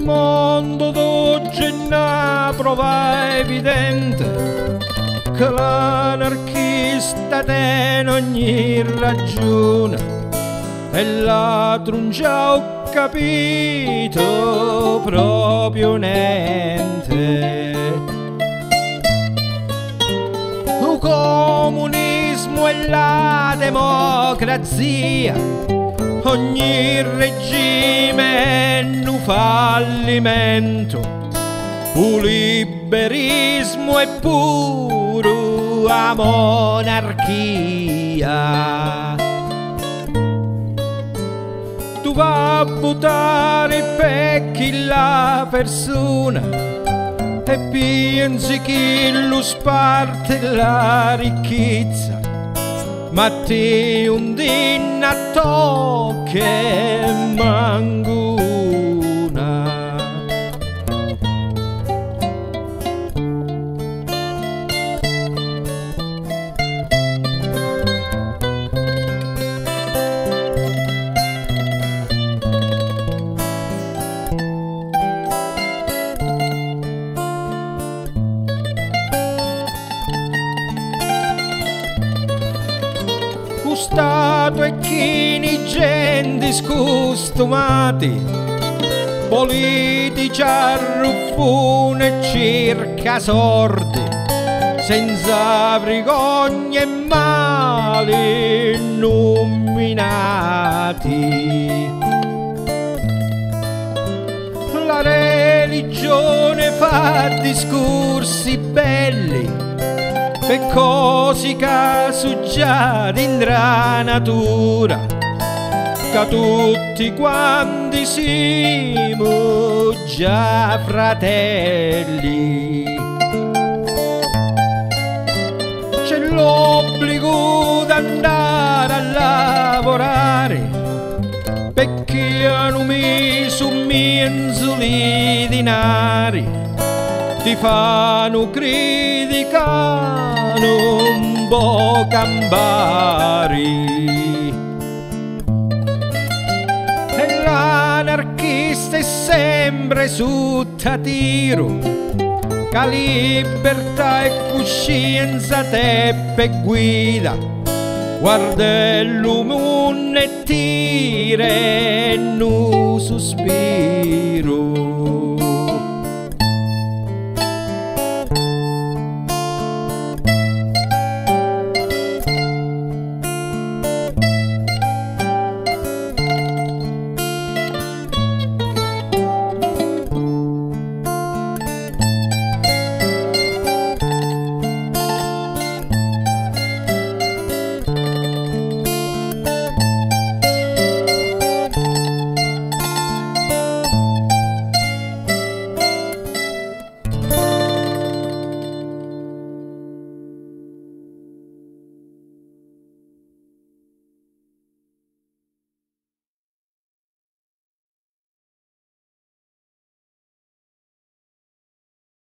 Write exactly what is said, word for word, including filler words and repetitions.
mondo d'oggi è una prova evidente che l'anarchista tiene ogni ragione e l'altro non ci ho capito proprio niente. Il comunismo e la democrazia, ogni regime è un fallimento, il liberismo è puro a monarchia. Tu vai a buttare per chi la persona e pensi che lo sparte la ricchezza, ma te un dinna tocche manguna. Stato e chi ni gente scostumati, politici arruffoni e circa sordi, senza vergogna e mali nominati. La religione fa discorsi belli per cose che suggati in la natura, che tutti quanti siamo già fratelli. C'è l'obbligo di andare a lavorare perché hanno messo menzoli dinari, ti fanno criticare un po' cambari. E l'anarchista è sempre sotto tiro, che libertà e coscienza te per guida, guarda l'uomo e tira in un sospiro.